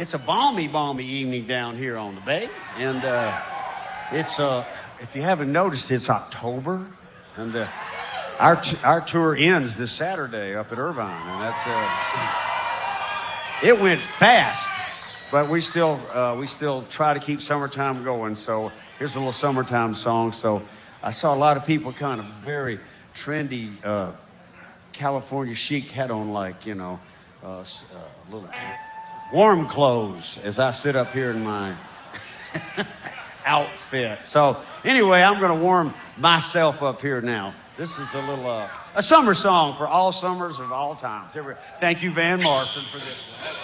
It's a balmy, balmy evening down here on the bay, and it's if you haven't noticed, it's October, and our tour ends this Saturday up at Irvine, and that's it went fast, but we still try to keep summertime going. So here's a little summertime song. So I saw a lot of people kind of very trendy California chic had on, like, you know, little warm clothes as I sit up here in my outfit. So anyway, I'm going to warm myself up here now. This is a little a summer song for all summers of all times. Thank you, Van Morrison, for this.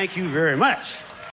Thank you very much.